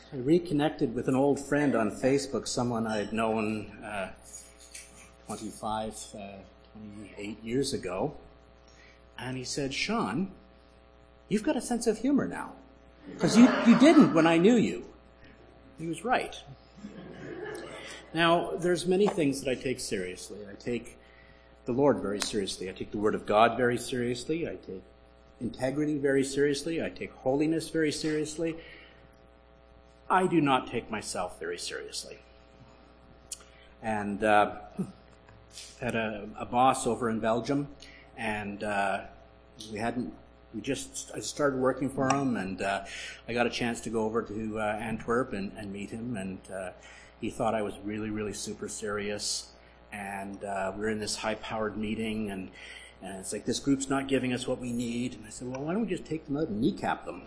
I reconnected with an old friend on Facebook, someone I had known 28 years ago. And he said, Sean, you've got a sense of humor now. Because you didn't when I knew you. He was right. Now, there's many things that I take seriously. I take the Lord very seriously. I take the Word of God very seriously. I take integrity very seriously. I take holiness very seriously. I do not take myself very seriously. And had a boss over in Belgium, and I started working for him, and I got a chance to go over to Antwerp and meet him, and he thought I was really, really super serious, and we were in this high-powered meeting, and it's like, this group's not giving us what we need. And I said, well, why don't we just take them out and kneecap them?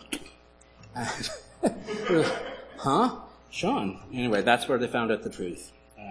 Huh? Sean. Anyway, that's where they found out the truth.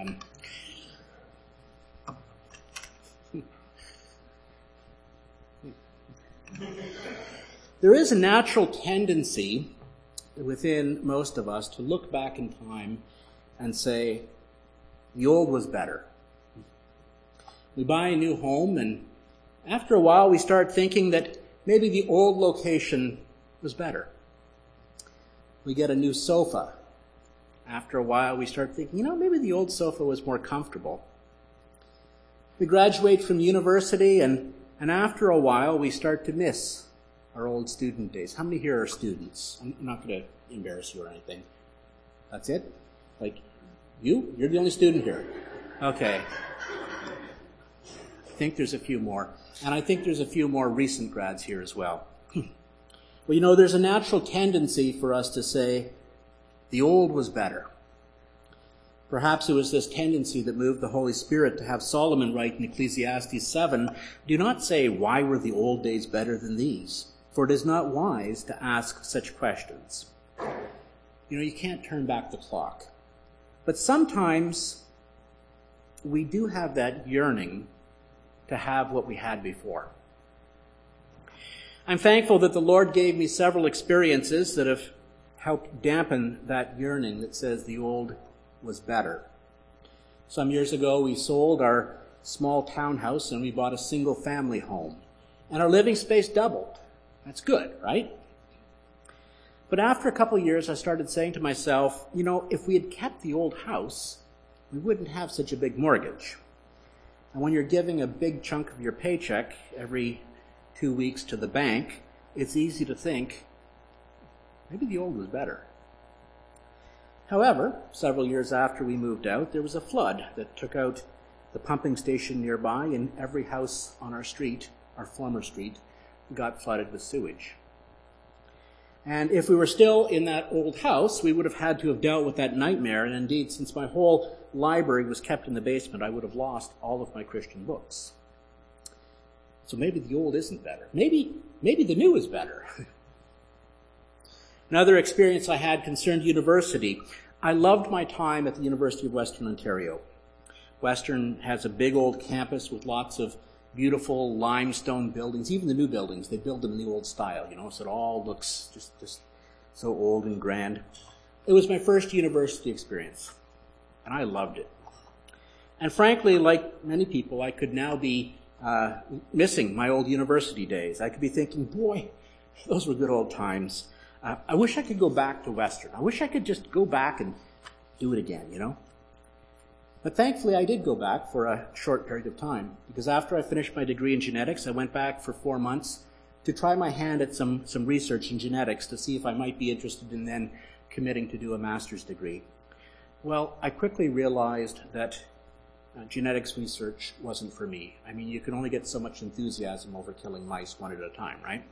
There is a natural tendency within most of us to look back in time and say, the old was better. We buy a new home, and after a while we start thinking that maybe the old location was better. We get a new sofa. After a while we start thinking, maybe the old sofa was more comfortable. We graduate from university, and after a while we start to miss our old student days. How many here are students? I'm not going to embarrass you or anything. That's it? Like, you're the only student here. Okay. I think there's a few more. And I think there's a few more recent grads here as well. Well, there's a natural tendency for us to say, the old was better. Perhaps it was this tendency that moved the Holy Spirit to have Solomon write in Ecclesiastes 7, do not say, why were the old days better than these? For it is not wise to ask such questions. You can't turn back the clock. But sometimes we do have that yearning to have what we had before. I'm thankful that the Lord gave me several experiences that have helped dampen that yearning that says the old was better. Some years ago, we sold our small townhouse and we bought a single family home. And our living space doubled. That's good, right? But after a couple of years, I started saying to myself, if we had kept the old house, we wouldn't have such a big mortgage. And when you're giving a big chunk of your paycheck every 2 weeks to the bank, it's easy to think, maybe the old was better. However, several years after we moved out, there was a flood that took out the pumping station nearby, and every house on our street, our former street, got flooded with sewage. And if we were still in that old house, we would have had to have dealt with that nightmare. And indeed, since my whole library was kept in the basement, I would have lost all of my Christian books. So maybe the old isn't better. Maybe the new is better. Another experience I had concerned university. I loved my time at the University of Western Ontario. Western has a big old campus with lots of beautiful limestone buildings. Even the new buildings, they build them in the old style, so it all looks just so old and grand. It was my first university experience, and I loved it. And frankly, like many people, I could now be missing my old university days. I could be thinking, boy, those were good old times. I wish I could go back to Western. I wish I could just go back and do it again, But thankfully, I did go back for a short period of time, because after I finished my degree in genetics, I went back for 4 months to try my hand at some research in genetics to see if I might be interested in then committing to do a master's degree. Well, I quickly realized that genetics research wasn't for me. I mean, you can only get so much enthusiasm over killing mice one at a time, right?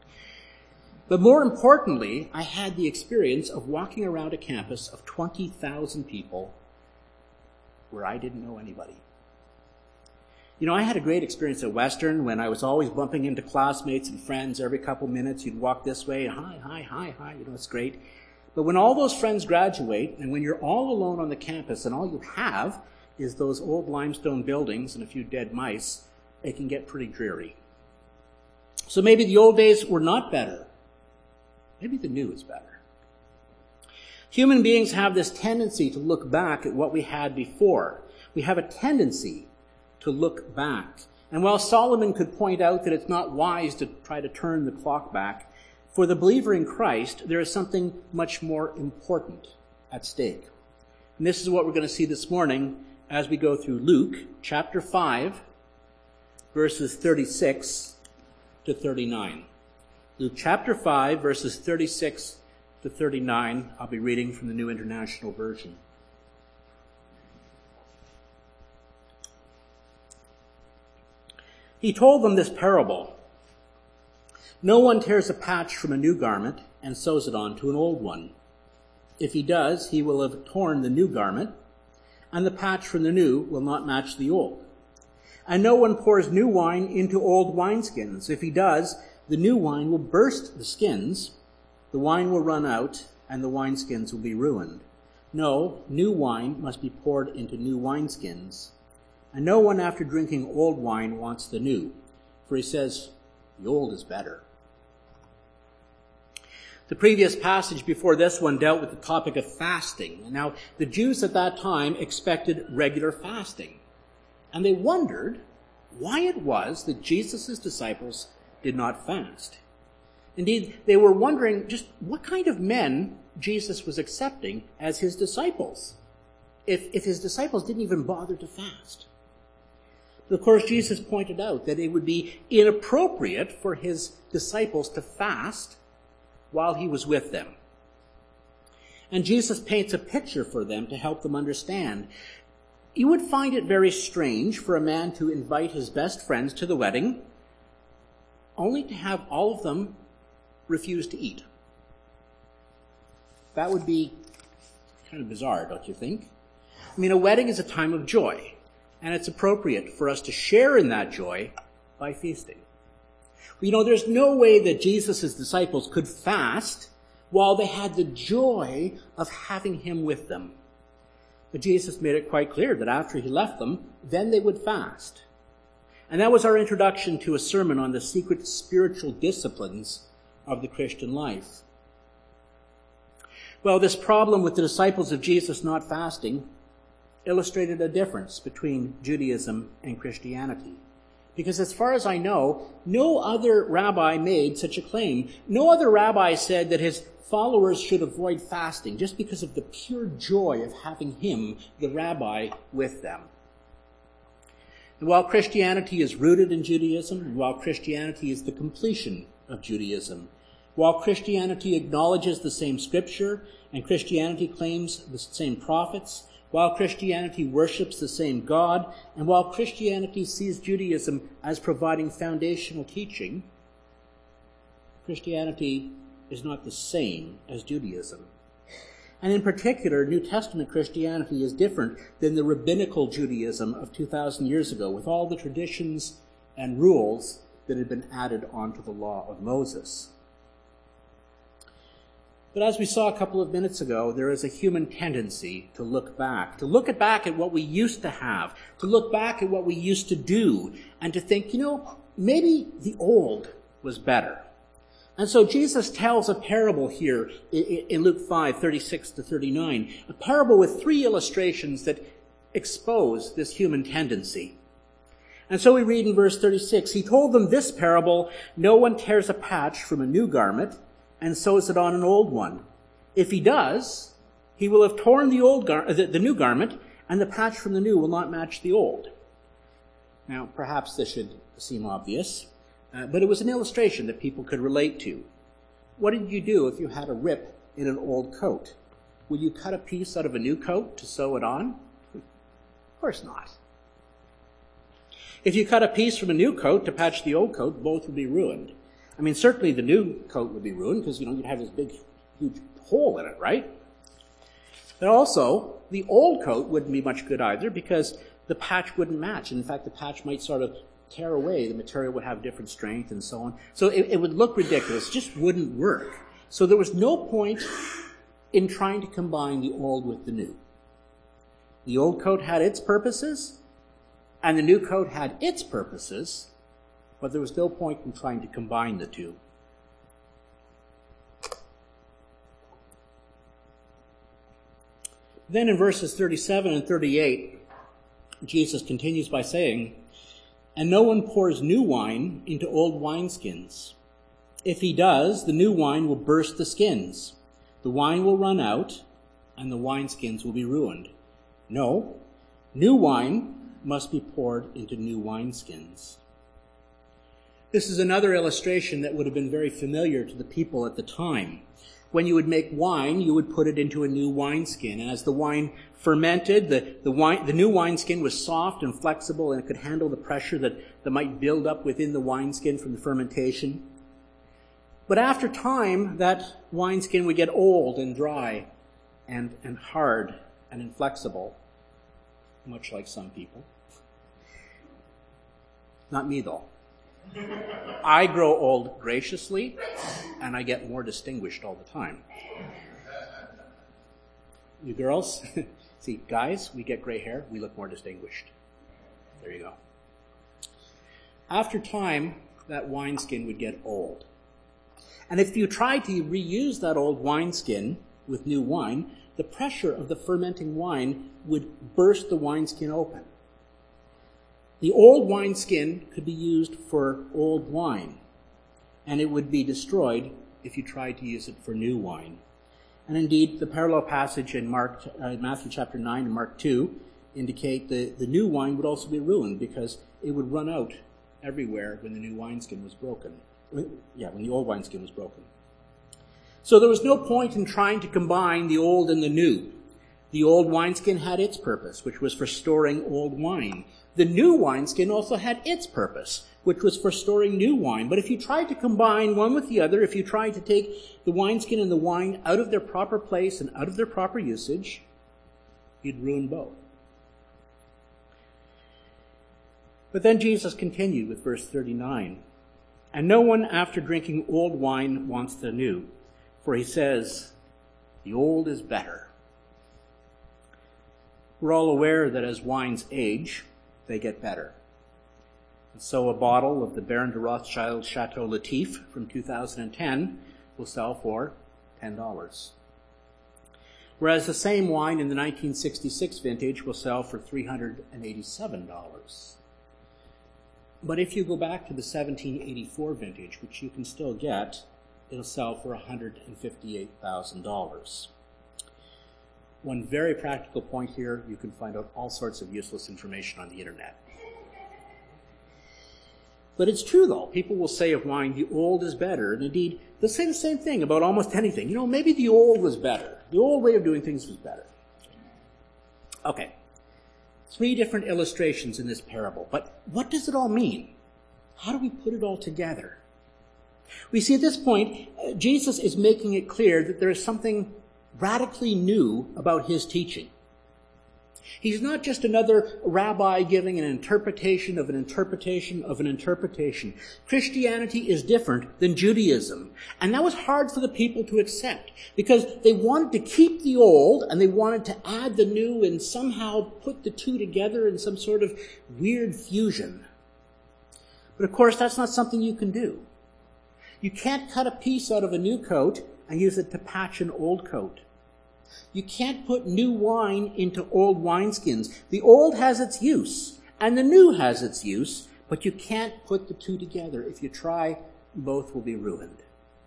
But more importantly, I had the experience of walking around a campus of 20,000 people where I didn't know anybody. I had a great experience at Western when I was always bumping into classmates and friends every couple minutes. You'd walk this way, hi, it's great. But when all those friends graduate, and when you're all alone on the campus and all you have is those old limestone buildings and a few dead mice, it can get pretty dreary. So maybe the old days were not better. Maybe the new is better. Human beings have this tendency to look back at what we had before. We have a tendency to look back. And while Solomon could point out that it's not wise to try to turn the clock back, for the believer in Christ, there is something much more important at stake. And this is what we're going to see this morning as we go through Luke chapter 5, verses 36 to 39. Luke chapter 5, verses 36 to 39. I'll be reading from the New International Version. He told them this parable. No one tears a patch from a new garment and sews it on to an old one. If he does, he will have torn the new garment, and the patch from the new will not match the old. And no one pours new wine into old wineskins. If he does, the new wine will burst the skins, the wine will run out, and the wineskins will be ruined. No, new wine must be poured into new wineskins. And no one after drinking old wine wants the new, for he says, the old is better. The previous passage before this one dealt with the topic of fasting. Now, the Jews at that time expected regular fasting. And they wondered why it was that Jesus' disciples did not fast. Indeed, they were wondering just what kind of men Jesus was accepting as his disciples, if his disciples didn't even bother to fast. But of course, Jesus pointed out that it would be inappropriate for his disciples to fast while he was with them. And Jesus paints a picture for them to help them understand. You would find it very strange for a man to invite his best friends to the wedding, only to have all of them refuse to eat. That would be kind of bizarre, don't you think? I mean, a wedding is a time of joy, and it's appropriate for us to share in that joy by feasting. You know, there's no way that Jesus' disciples could fast while they had the joy of having him with them. But Jesus made it quite clear that after he left them, then they would fast. And that was our introduction to a sermon on the secret spiritual disciplines of the Christian life. Well, this problem with the disciples of Jesus not fasting illustrated a difference between Judaism and Christianity. Because as far as I know, no other rabbi made such a claim. No other rabbi said that his followers should avoid fasting just because of the pure joy of having him, the rabbi, with them. And while Christianity is rooted in Judaism, and while Christianity is the completion of Judaism, while Christianity acknowledges the same scripture, and Christianity claims the same prophets, while Christianity worships the same God, and while Christianity sees Judaism as providing foundational teaching, Christianity is not the same as Judaism. And in particular, New Testament Christianity is different than the rabbinical Judaism of 2,000 years ago, with all the traditions and rules that had been added onto the law of Moses. But as we saw a couple of minutes ago, there is a human tendency to look back at what we used to have, to look back at what we used to do, and to think, maybe the old was better. And so Jesus tells a parable here in Luke 5, 36 to 39, a parable with 3 illustrations that expose this human tendency. And so we read in verse 36, he told them this parable, no one tears a patch from a new garment and sews it on an old one. If he does, he will have torn the new garment, and the patch from the new will not match the old. Now, perhaps this should seem obvious, but it was an illustration that people could relate to. What did you do if you had a rip in an old coat? Would you cut a piece out of a new coat to sew it on? Of course not. If you cut a piece from a new coat to patch the old coat, both would be ruined. I mean, certainly the new coat would be ruined because, you'd have this big, huge hole in it, right? But also, the old coat wouldn't be much good either because the patch wouldn't match. And in fact, the patch might sort of tear away. The material would have different strength and so on. So it would look ridiculous. It just wouldn't work. So there was no point in trying to combine the old with the new. The old coat had its purposes, and the new coat had its purposes, but there was no point in trying to combine the two. Then in verses 37 and 38, Jesus continues by saying, "And no one pours new wine into old wineskins. If he does, the new wine will burst the skins. The wine will run out, and the wineskins will be ruined. No, new wine must be poured into new wineskins." This is another illustration that would have been very familiar to the people at the time. When you would make wine, you would put it into a new wineskin. And as the wine fermented, the new wineskin was soft and flexible, and it could handle the pressure that might build up within the wineskin from the fermentation. But after time, that wineskin would get old and dry and hard and inflexible, much like some people. Not me, though. I grow old graciously, and I get more distinguished all the time. You girls, see, guys, we get gray hair, we look more distinguished. There you go. After time, that wineskin would get old. And if you tried to reuse that old wineskin with new wine, the pressure of the fermenting wine would burst the wineskin open. The old wineskin could be used for old wine, and it would be destroyed if you tried to use it for new wine. And indeed, the parallel passage in Matthew chapter 9 and Mark 2 indicate the new wine would also be ruined because it would run out everywhere when the new wineskin was broken. When the old wineskin was broken. So there was no point in trying to combine the old and the new. The old wineskin had its purpose, which was for storing old wine. The new wineskin also had its purpose, which was for storing new wine. But if you tried to combine one with the other, if you tried to take the wineskin and the wine out of their proper place and out of their proper usage, you'd ruin both. But then Jesus continued with verse 39. "And no one after drinking old wine wants the new, for he says, the old is better." We're all aware that as wines age, they get better. And so a bottle of the Baron de Rothschild Chateau Latif from 2010 will sell for $10. Whereas the same wine in the 1966 vintage will sell for $387. But if you go back to the 1784 vintage, which you can still get, it'll sell for $158,000. One very practical point here, you can find out all sorts of useless information on the internet. But it's true, though. People will say of wine, the old is better. And indeed, they'll say the same thing about almost anything. Maybe the old was better. The old way of doing things was better. Okay. 3 different illustrations in this parable. But what does it all mean? How do we put it all together? We see at this point, Jesus is making it clear that there is something radically new about his teaching. He's not just another rabbi giving an interpretation of an interpretation of an interpretation. Christianity is different than Judaism. And that was hard for the people to accept because they wanted to keep the old and they wanted to add the new and somehow put the two together in some sort of weird fusion. But of course, that's not something you can do. You can't cut a piece out of a new coat and use it to patch an old coat. You can't put new wine into old wineskins. The old has its use, and the new has its use, but you can't put the two together. If you try, both will be ruined.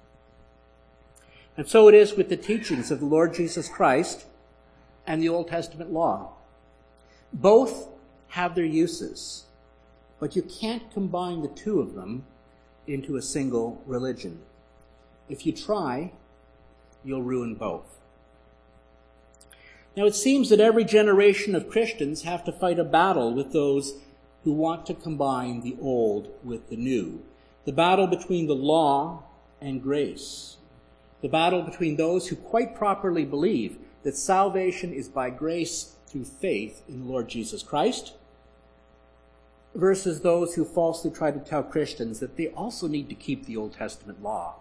And so it is with the teachings of the Lord Jesus Christ and the Old Testament law. Both have their uses, but you can't combine the two of them into a single religion. If you try, you'll ruin both. Now, it seems that every generation of Christians have to fight a battle with those who want to combine the old with the new. The battle between the law and grace. The battle between those who quite properly believe that salvation is by grace through faith in the Lord Jesus Christ, versus those who falsely try to tell Christians that they also need to keep the Old Testament law.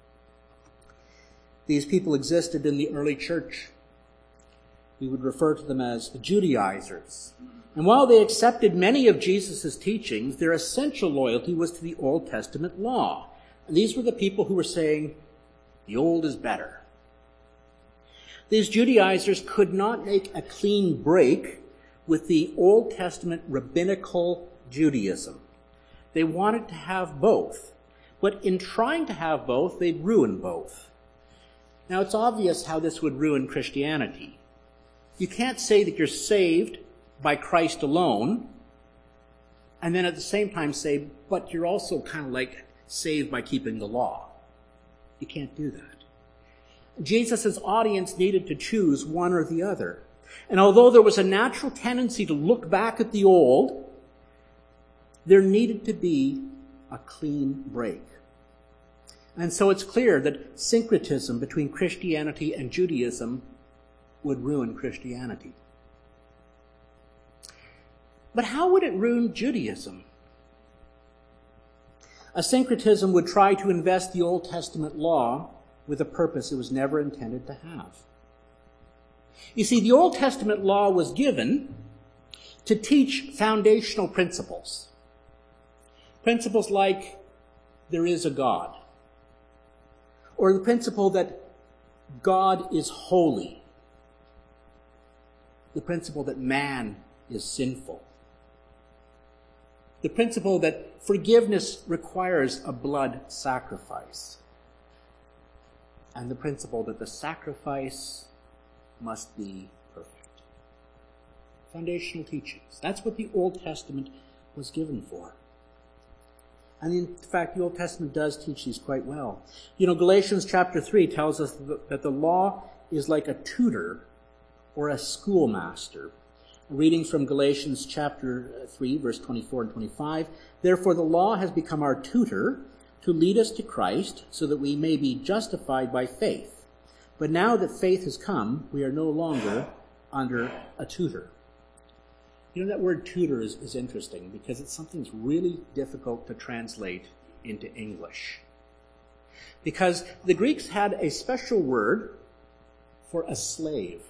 These people existed in the early church. We would refer to them as the Judaizers. And while they accepted many of Jesus' teachings, their essential loyalty was to the Old Testament law. And these were the people who were saying, the old is better. These Judaizers could not make a clean break with the Old Testament rabbinical Judaism. They wanted to have both. But in trying to have both, they'd ruin both. Now, it's obvious how this would ruin Christianity. You can't say that you're saved by Christ alone, and then at the same time say, but you're also kind of like saved by keeping the law. You can't do that. Jesus' audience needed to choose one or the other. And although there was a natural tendency to look back at the old, there needed to be a clean break. And so it's clear that syncretism between Christianity and Judaism would ruin Christianity. But how would it ruin Judaism? A syncretism would try to invest the Old Testament law with a purpose it was never intended to have. You see, the Old Testament law was given to teach foundational principles. Principles like there is a God, or the principle that God is holy, the principle that man is sinful, the principle that forgiveness requires a blood sacrifice, and the principle that the sacrifice must be perfect. Foundational teachings. That's what the Old Testament was given for. And in fact, the Old Testament does teach these quite well. You know, Galatians chapter 3 tells us that the law is like a tutor or a schoolmaster. Reading from Galatians chapter 3, verse 24 and 25, "Therefore the law has become our tutor to lead us to Christ, so that we may be justified by faith. But now that faith has come, we are no longer under a tutor." You know, that word tutor is interesting because it's something that's really difficult to translate into English. Because the Greeks had a special word for a slave,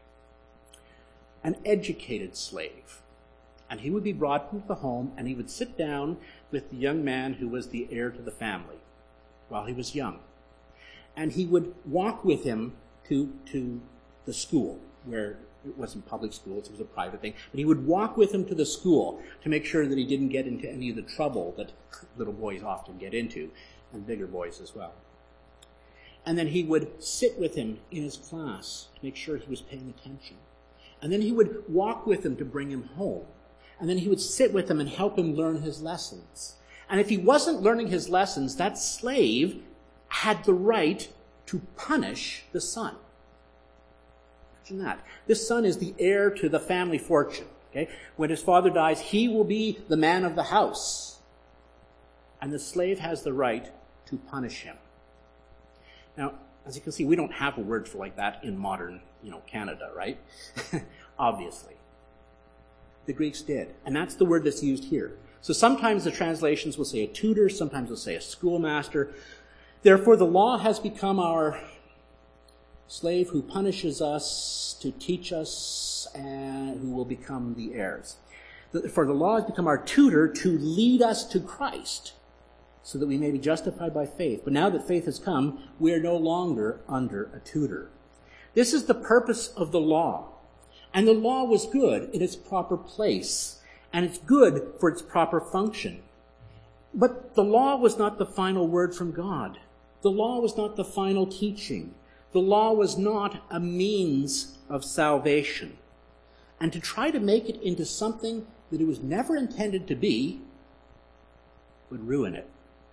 an educated slave. And he would be brought into the home and he would sit down with the young man who was the heir to the family while he was young. And he would walk with him to the school, where it wasn't public schools, it was a private thing. But he would walk with him to the school to make sure that he didn't get into any of the trouble that little boys often get into, and bigger boys as well. And then he would sit with him in his class to make sure he was paying attention. And then he would walk with him to bring him home. And then he would sit with him and help him learn his lessons. And if he wasn't learning his lessons, that slave had the right to punish the son. Imagine that. This son is the heir to the family fortune. Okay? When his father dies, he will be the man of the house. And the slave has the right to punish him. Now, as you can see, we don't have a word for like that in modern, Canada, right? Obviously. The Greeks did. And that's the word that's used here. So sometimes the translations will say a tutor, sometimes they'll say a schoolmaster. Therefore, the law has become our slave who punishes us to teach us and who will become the heirs. For the law has become our tutor to lead us to Christ so that we may be justified by faith. But now that faith has come, we are no longer under a tutor. This is the purpose of the law. And the law was good in its proper place, and it's good for its proper function. But the law was not the final word from God. The law was not the final teaching. The law was not a means of salvation. And to try to make it into something that it was never intended to be would ruin it.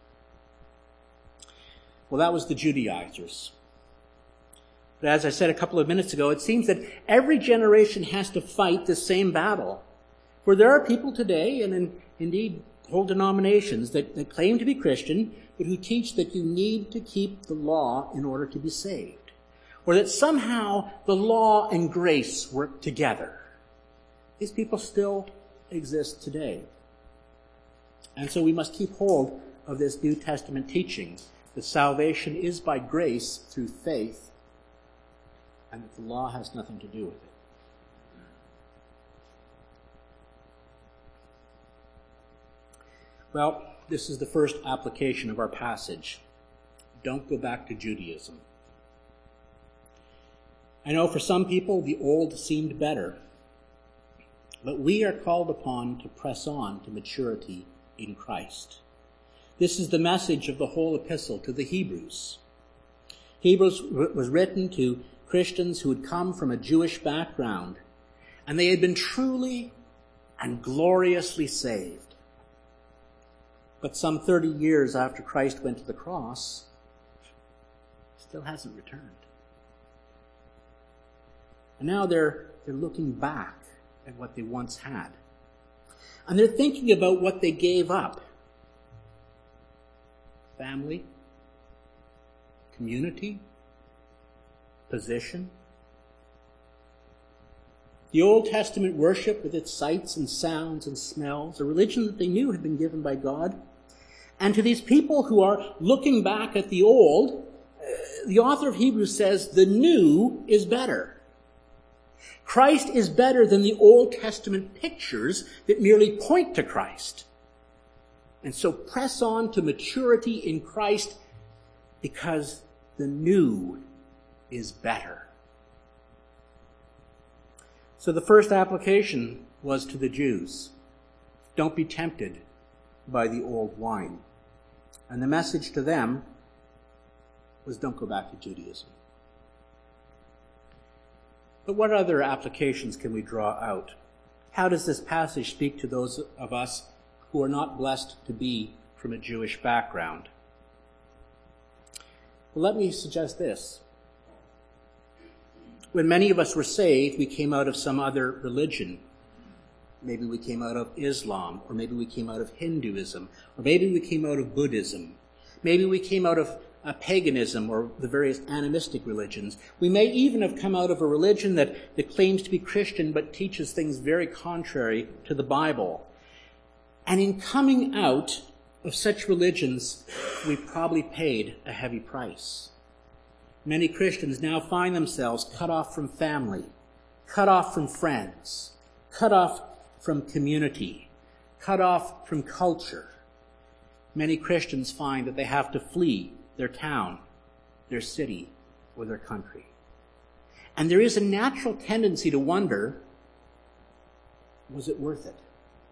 Well, that was the Judaizers. But as I said a couple of minutes ago, it seems that every generation has to fight the same battle. For there are people today, and indeed whole denominations, that claim to be Christian, but who teach that you need to keep the law in order to be saved. Or that somehow the law and grace work together. These people still exist today. And so we must keep hold of this New Testament teaching that salvation is by grace through faith, and that the law has nothing to do with it. Well, this is the first application of our passage. Don't go back to Judaism. I know for some people the old seemed better, but we are called upon to press on to maturity in Christ. This is the message of the whole epistle to the Hebrews. Hebrews was written to Christians who had come from a Jewish background, and they had been truly and gloriously saved. But some 30 years after Christ went to the cross, still hasn't returned. And now they're looking back at what they once had. And they're thinking about what they gave up. Family, community, position. The Old Testament worship with its sights and sounds and smells, a religion that they knew had been given by God. And to these people who are looking back at the old, the author of Hebrews says, the new is better. Christ is better than the Old Testament pictures that merely point to Christ. And so press on to maturity in Christ because the new is better. So the first application was to the Jews. Don't be tempted by the old wine. And the message to them was don't go back to Judaism. But what other applications can we draw out? How does this passage speak to those of us who are not blessed to be from a Jewish background? Well, let me suggest this. When many of us were saved, we came out of some other religion. Maybe we came out of Islam, or maybe we came out of Hinduism, or maybe we came out of Buddhism. Maybe we came out of paganism or the various animistic religions. We may even have come out of a religion that claims to be Christian but teaches things very contrary to the Bible. And in coming out of such religions, we probably paid a heavy price. Many Christians now find themselves cut off from family, cut off from friends, cut off from community, cut off from culture. Many Christians find that they have to flee their town, their city, or their country. And there is a natural tendency to wonder, was it worth it?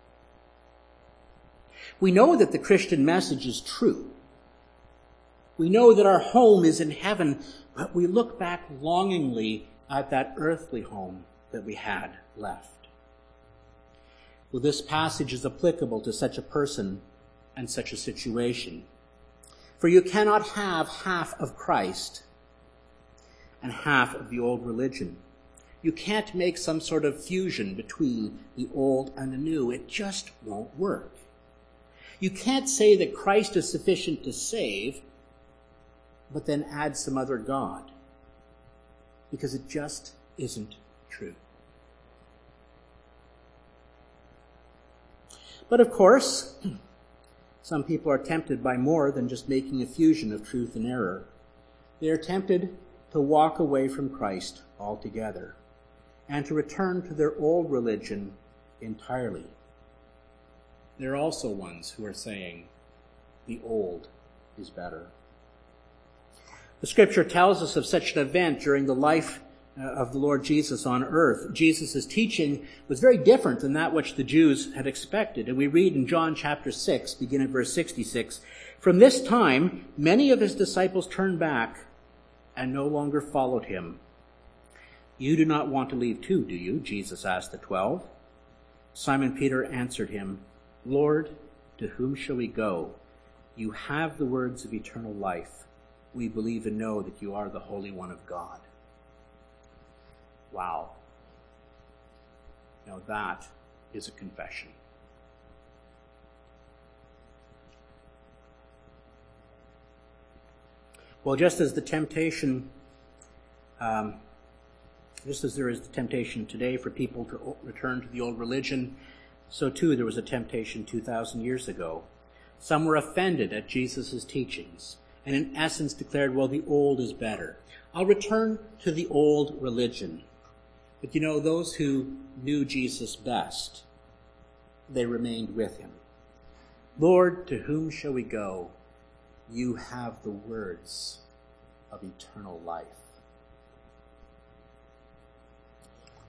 We know that the Christian message is true. We know that our home is in heaven, but we look back longingly at that earthly home that we had left. Well, this passage is applicable to such a person and such a situation. For you cannot have half of Christ and half of the old religion. You can't make some sort of fusion between the old and the new. It just won't work. You can't say that Christ is sufficient to save, but then add some other God, because it just isn't true. But of course, some people are tempted by more than just making a fusion of truth and error. They are tempted to walk away from Christ altogether and to return to their old religion entirely. There are also ones who are saying the old is better. The Scripture tells us of such an event during the life of the Lord Jesus on earth. Jesus' teaching was very different than that which the Jews had expected. And we read in John chapter 6, beginning at verse 66, "From this time, many of his disciples turned back and no longer followed him. 'You do not want to leave too, do you?' Jesus asked the 12. Simon Peter answered him, 'Lord, to whom shall we go? You have the words of eternal life. We believe and know that you are the Holy One of God.'" Wow. Now that is a confession. Well, just as there is the temptation today for people to return to the old religion, so too there was a temptation 2,000 years ago. Some were offended at Jesus' teachings and in essence declared, well, the old is better. I'll return to the old religion. But you know, those who knew Jesus best, they remained with him. "Lord, to whom shall we go? You have the words of eternal life."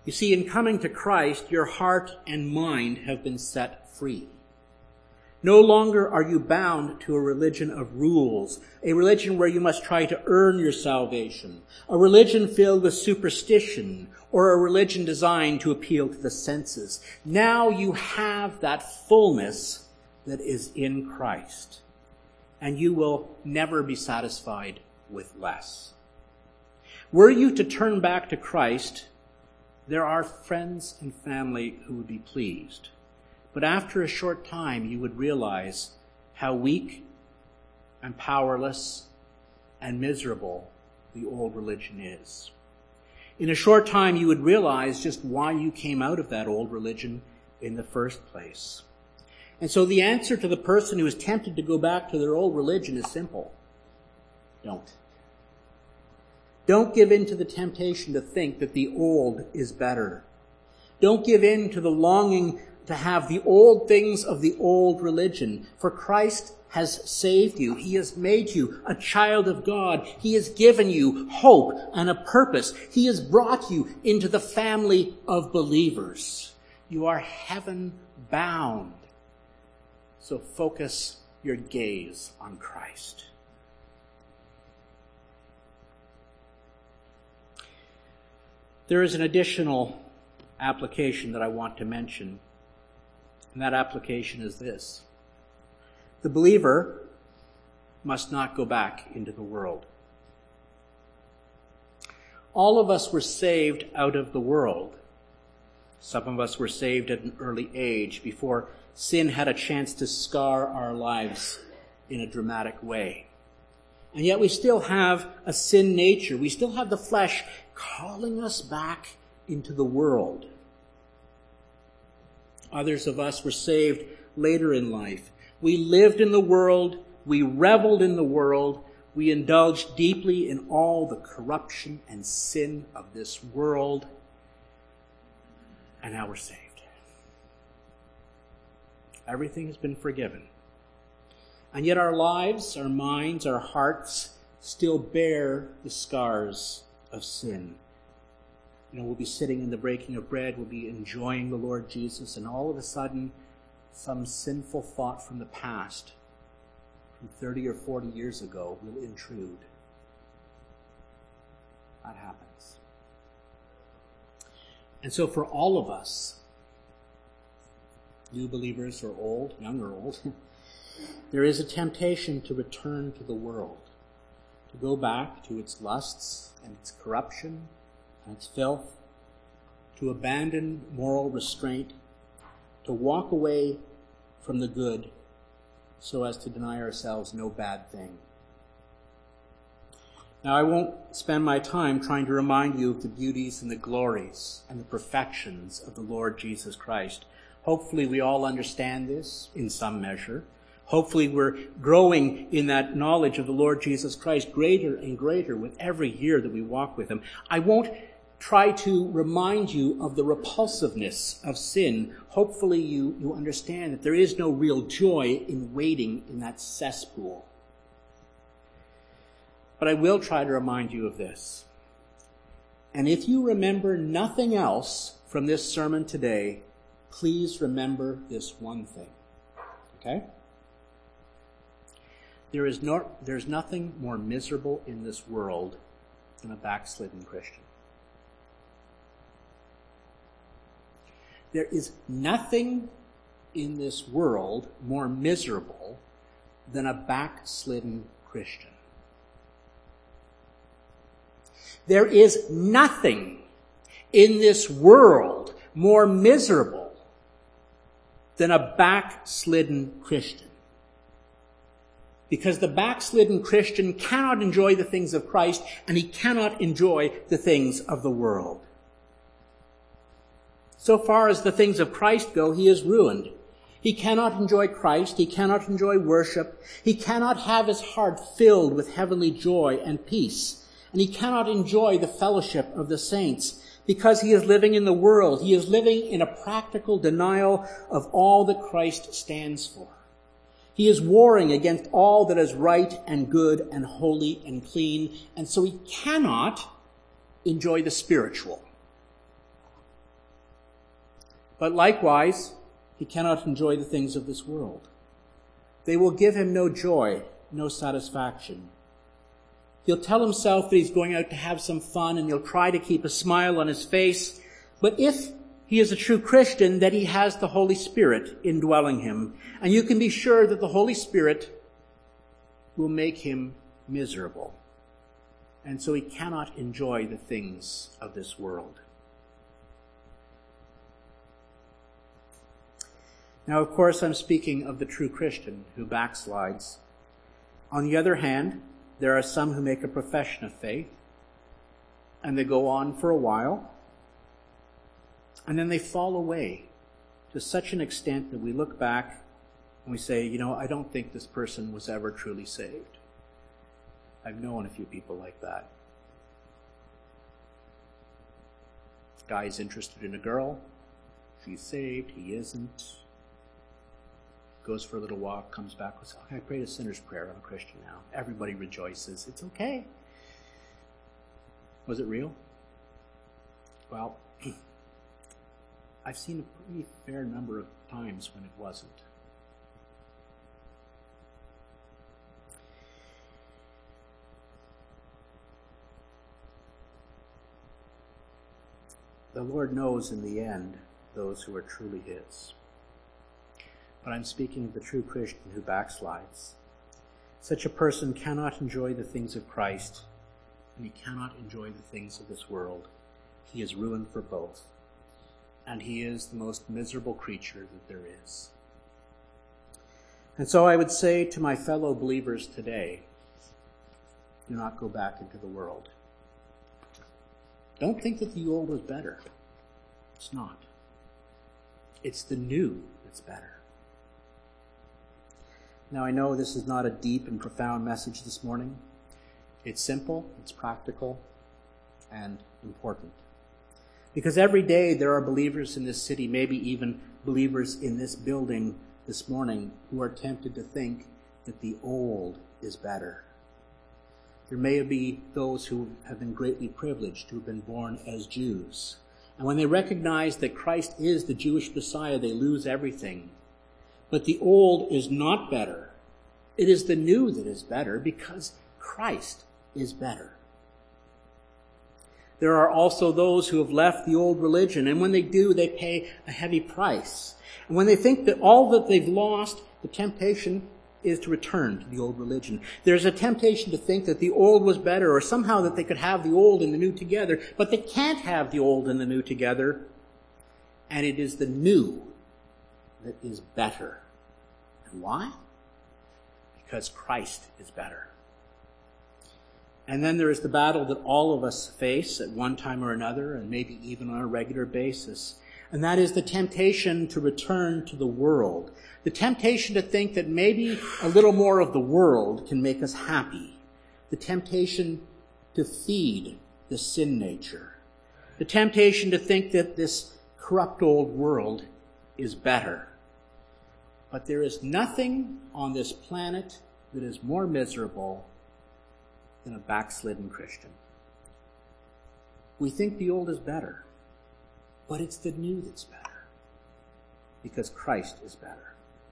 You see, in coming to Christ, your heart and mind have been set free. No longer are you bound to a religion of rules, a religion where you must try to earn your salvation, a religion filled with superstition, or a religion designed to appeal to the senses. Now you have that fullness that is in Christ, and you will never be satisfied with less. Were you to turn back to Christ, there are friends and family who would be pleased. But after a short time, you would realize how weak and powerless and miserable the old religion is. In a short time, you would realize just why you came out of that old religion in the first place. And so the answer to the person who is tempted to go back to their old religion is simple. Don't. Don't give in to the temptation to think that the old is better. Don't give in to the longing to have the old things of the old religion. For Christ has saved you. He has made you a child of God. He has given you hope and a purpose. He has brought you into the family of believers. You are heaven bound. So focus your gaze on Christ. There is an additional application that I want to mention, and that application is this. The believer must not go back into the world. All of us were saved out of the world. Some of us were saved at an early age before sin had a chance to scar our lives in a dramatic way. And yet we still have a sin nature. We still have the flesh calling us back into the world. Others of us were saved later in life. We lived in the world. We reveled in the world. We indulged deeply in all the corruption and sin of this world. And now we're saved. Everything has been forgiven. And yet our lives, our minds, our hearts still bear the scars of sin. We'll be sitting in the breaking of bread, we'll be enjoying the Lord Jesus, and all of a sudden, some sinful thought from the past, from 30 or 40 years ago, will intrude. That happens. And so for all of us, new believers or old, young or old, there is a temptation to return to the world, to go back to its lusts and its corruption and its filth, to abandon moral restraint, to walk away from the good so as to deny ourselves no bad thing. Now, I won't spend my time trying to remind you of the beauties and the glories and the perfections of the Lord Jesus Christ. Hopefully we all understand this in some measure. Hopefully we're growing in that knowledge of the Lord Jesus Christ greater and greater with every year that we walk with him. I won't try to remind you of the repulsiveness of sin. Hopefully you understand that there is no real joy in wading in that cesspool. But I will try to remind you of this. And if you remember nothing else from this sermon today, please remember this one thing. Okay? There's nothing more miserable in this world than a backslidden Christian. There is nothing in this world more miserable than a backslidden Christian. There is nothing in this world more miserable than a backslidden Christian. Because the backslidden Christian cannot enjoy the things of Christ, and he cannot enjoy the things of the world. So far as the things of Christ go, he is ruined. He cannot enjoy Christ. He cannot enjoy worship. He cannot have his heart filled with heavenly joy and peace. And he cannot enjoy the fellowship of the saints because he is living in the world. He is living in a practical denial of all that Christ stands for. He is warring against all that is right and good and holy and clean, and so he cannot enjoy the spiritual. But likewise, he cannot enjoy the things of this world. They will give him no joy, no satisfaction. He'll tell himself that he's going out to have some fun, and he'll try to keep a smile on his face. But if he is a true Christian, that he has the Holy Spirit indwelling him. And you can be sure that the Holy Spirit will make him miserable. And so he cannot enjoy the things of this world. Now, of course, I'm speaking of the true Christian who backslides. On the other hand, there are some who make a profession of faith, and they go on for a while, and then they fall away to such an extent that we look back and we say, I don't think this person was ever truly saved. I've known a few people like that. Guy's interested in a girl. She's saved. He isn't. Goes for a little walk, comes back and says, I prayed a sinner's prayer. I'm a Christian now. Everybody rejoices. It's okay. Was it real? Well, I've seen a pretty fair number of times when it wasn't. The Lord knows in the end those who are truly his. But I'm speaking of the true Christian who backslides. Such a person cannot enjoy the things of Christ, and he cannot enjoy the things of this world. He is ruined for both, and he is the most miserable creature that there is. And so I would say to my fellow believers today, do not go back into the world. Don't think that the old was better. It's not. It's the new that's better. Now, I know this is not a deep and profound message this morning. It's simple, it's practical, and important. Because every day there are believers in this city, maybe even believers in this building this morning, who are tempted to think that the old is better. There may be those who have been greatly privileged, who have been born as Jews. And when they recognize that Christ is the Jewish Messiah, they lose everything. But the old is not better. It is the new that is better, because Christ is better. There are also those who have left the old religion, and when they do, they pay a heavy price. And when they think that all that they've lost, the temptation is to return to the old religion. There's a temptation to think that the old was better, or somehow that they could have the old and the new together, but they can't have the old and the new together. And it is the new that is better. And why? Because Christ is better. And then there is the battle that all of us face at one time or another, and maybe even on a regular basis. And that is the temptation to return to the world. The temptation to think that maybe a little more of the world can make us happy. The temptation to feed the sin nature. The temptation to think that this corrupt old world is better. But there is nothing on this planet that is more miserable than a backslidden Christian. We think the old is better, but it's the new that's better, because Christ is better.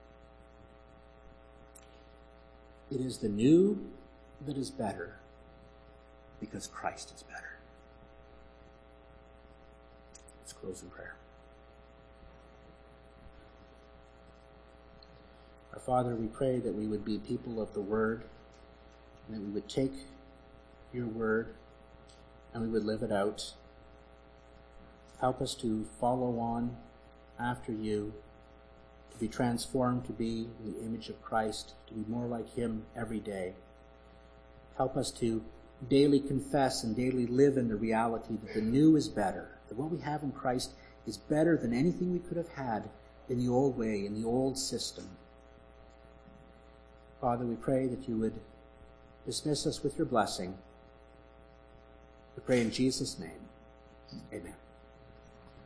It is the new that is better, because Christ is better. Let's close in prayer. Our Father, we pray that we would be people of the Word, and that we would take your Word and we would live it out. Help us to follow on after you, to be transformed to be in the image of Christ, to be more like him every day. Help us to daily confess and daily live in the reality that the new is better, that what we have in Christ is better than anything we could have had in the old way, in the old system. Father, we pray that you would dismiss us with your blessing. We pray in Jesus' name. Amen.